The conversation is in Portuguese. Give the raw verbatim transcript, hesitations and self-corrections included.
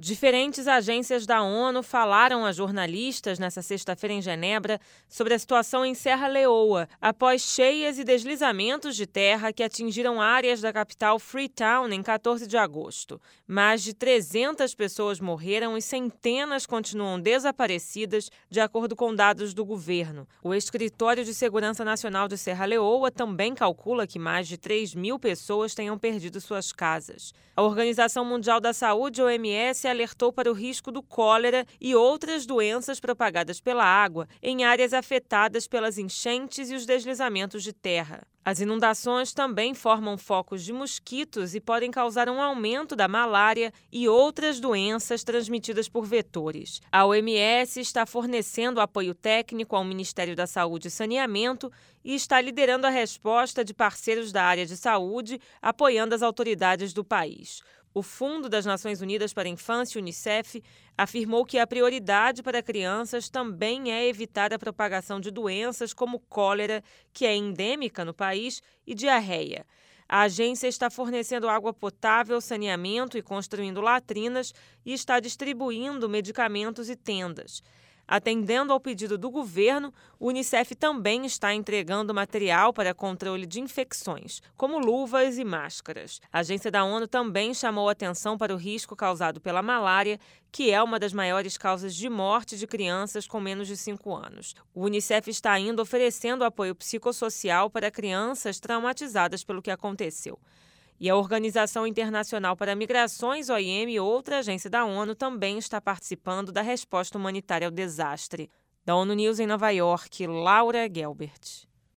Diferentes agências da ONU falaram a jornalistas nesta sexta-feira em Genebra sobre a situação em Serra Leoa, após cheias e deslizamentos de terra que atingiram áreas da capital Freetown em quatorze de agosto. Mais de trezentas pessoas morreram e centenas continuam desaparecidas, de acordo com dados do governo. O Escritório de Segurança Nacional de Serra Leoa também calcula que mais de três mil pessoas tenham perdido suas casas. A Organização Mundial da Saúde, O M S, alertou para o risco do cólera e outras doenças propagadas pela água em áreas afetadas pelas enchentes e os deslizamentos de terra. As inundações também formam focos de mosquitos e podem causar um aumento da malária e outras doenças transmitidas por vetores. A O M S está fornecendo apoio técnico ao Ministério da Saúde e Saneamento e está liderando a resposta de parceiros da área de saúde, apoiando as autoridades do país. O Fundo das Nações Unidas para a Infância, Unicef, afirmou que a prioridade para crianças também é evitar a propagação de doenças como cólera, que é endêmica no país, e diarreia. A agência está fornecendo água potável, saneamento e construindo latrinas e está distribuindo medicamentos e tendas. Atendendo ao pedido do governo, o Unicef também está entregando material para controle de infecções, como luvas e máscaras. A agência da ONU também chamou atenção para o risco causado pela malária, que é uma das maiores causas de morte de crianças com menos de cinco anos. O Unicef está ainda oferecendo apoio psicossocial para crianças traumatizadas pelo que aconteceu. E a Organização Internacional para Migrações, O I M, outra agência da ONU, também está participando da resposta humanitária ao desastre. Da ONU News em Nova York, Laura Gelbert.